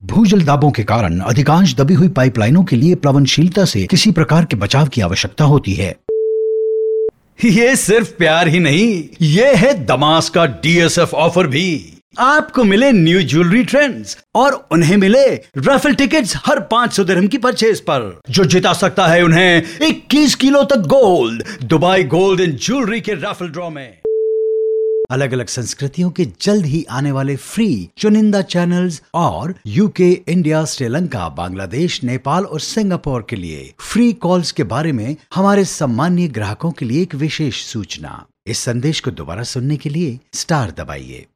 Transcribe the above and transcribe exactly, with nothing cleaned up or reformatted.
भूजल दाबों के कारण अधिकांश दबी हुई पाइपलाइनों के लिए प्लवनशीलता से किसी प्रकार के बचाव की आवश्यकता होती है। ये सिर्फ प्यार ही नहीं, ये है दमास का डीएसएफ ऑफर भी। आपको मिले न्यू ज्वेलरी ट्रेंड्स और उन्हें मिले राफेल टिकट्स हर पांच सौ दिरहम की परचेज पर। जो जिता सकता है उन्हें इक्कीस किलो तक gold Dubai gold and jewellery के राफेल ड्रॉ में। अलग अलग संस्कृतियों के जल्द ही आने वाले फ्री चुनिंदा चैनल्स और यूके, इंडिया, श्रीलंका, बांग्लादेश, नेपाल और सिंगापुर के लिए फ्री कॉल्स के बारे में हमारे सम्मानीय ग्राहकों के लिए एक विशेष सूचना। इस संदेश को दोबारा सुनने के लिए स्टार दबाइए।